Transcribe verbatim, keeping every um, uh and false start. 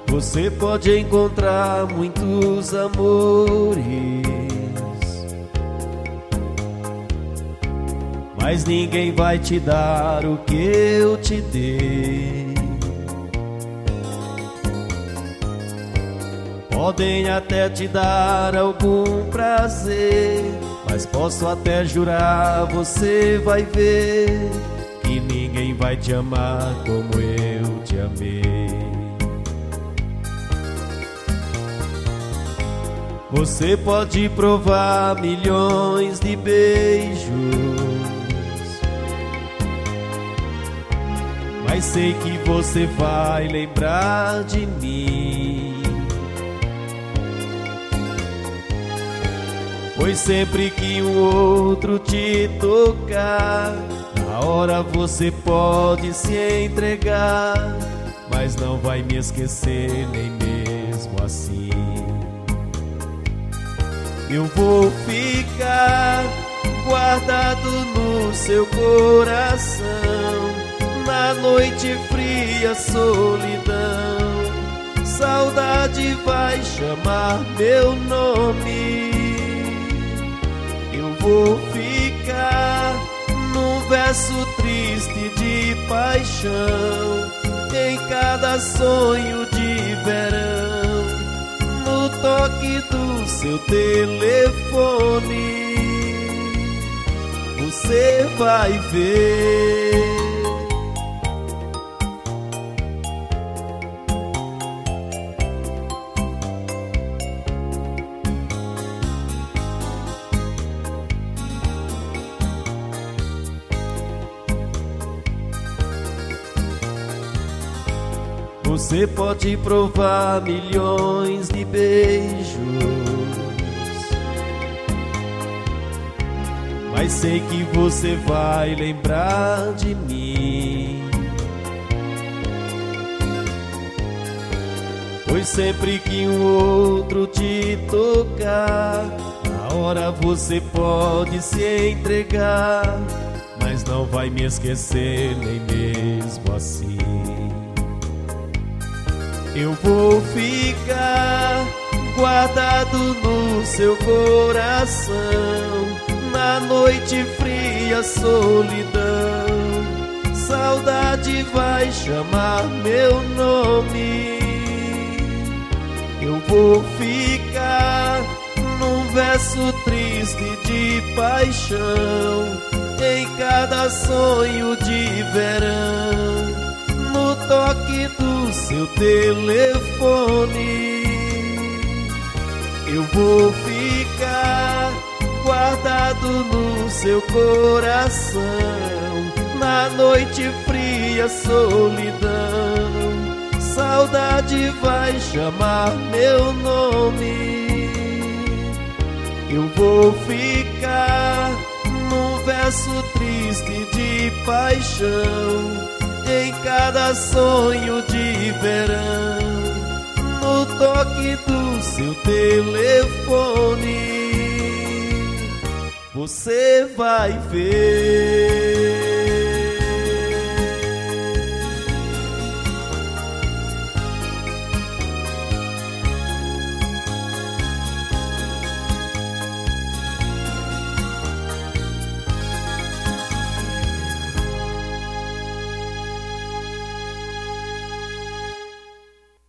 Você pode encontrar muitos amores, mas ninguém vai te dar o que eu te dei. Podem até te dar algum prazer, mas posso até jurar, você vai ver que ninguém vai te amar como eu te amei. Você pode provar milhões de beijos, mas sei que você vai lembrar de mim. Pois sempre que um outro te tocar, na hora você pode se entregar, mas não vai me esquecer nem mesmo assim. Eu vou ficar guardado no seu coração, na noite fria, solidão. Saudade vai chamar meu nome. Eu vou ficar num verso triste de paixão, em cada sonho de verão, no toque do seu telefone. Você vai ver. Você pode provar milhões de beijos, mas sei que você vai lembrar de mim. Pois sempre que um outro te tocar, na hora você pode se entregar, mas não vai me esquecer nem mesmo assim. Eu vou ficar guardado no seu coração, na noite fria, solidão. Saudade vai chamar meu nome. Eu vou ficar num verso triste de paixão, em cada sonho de verão, no toque do seu telefone. Eu vou ficar guardado no seu coração, na noite fria, solidão. Saudade vai chamar meu nome. Eu vou ficar num verso triste de paixão, em cada sonho de verão, no toque do seu telefone. Você vai ver.